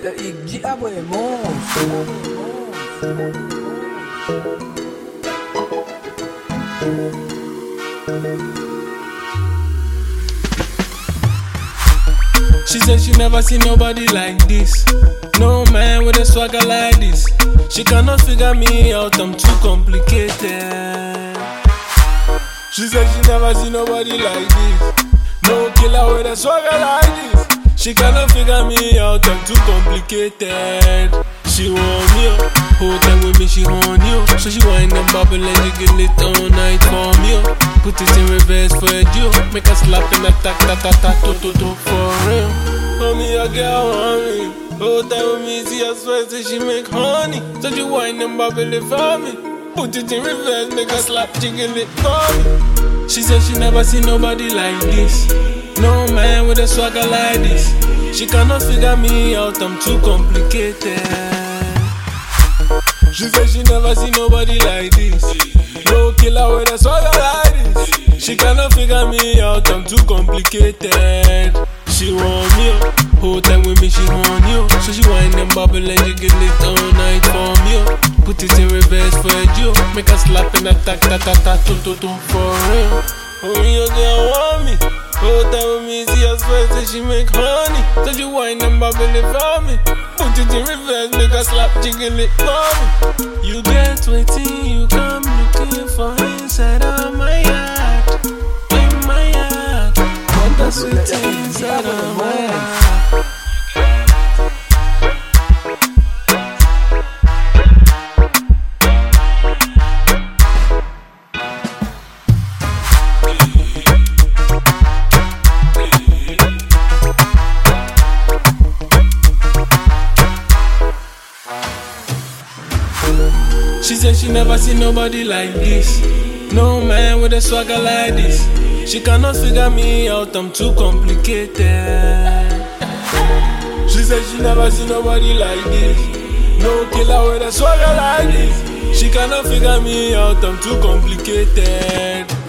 ik diabo é monstro. She said she never seen nobody like this. No man with a swagger like this. She cannot figure me out, I'm too complicated. She said she never seen nobody like this. No killer with a swagger like this. She cannot figure me out, I'm too complicated. She want me up, whole time with me she on you. So she whine and bubble and jiggle it all night for me up. Put it in reverse for a deal. Make her slap and attack, ta-ta-ta-to-to-to for real. Homie, a girl want me. Whole time with me, see her sweat, say she make honey. So she whine and bubble it for me. Put it in reverse, make her slap, jiggle it for me. She said she never seen nobody like this. No man with a swagger like this. She cannot figure me out, I'm too complicated. She said she never seen nobody like this. No killer with a swagger like this. She cannot figure me out, I'm too complicated. She want me up, whole time with me she on you. So she whine and bubble and jiggle it all night for me up. Put it in reverse for a Joe. Make her slap and attack, ta-ta-ta-to-to-to for real. Homie, your girl want me. Whole time with me, see her sweat, say she make honey. So she whine and bubble it for me. Put it in reverse, make her slap, jiggle it for me. You get waiting, you come looking for inside of my heart. In my heart, what the sweet inside of my heart. She said she never seen nobody like this. No man with a swagger like this. She cannot figure me out, I'm too complicated. She said she never seen nobody like this. No killer with a swagger like this. She cannot figure me out, I'm too complicated.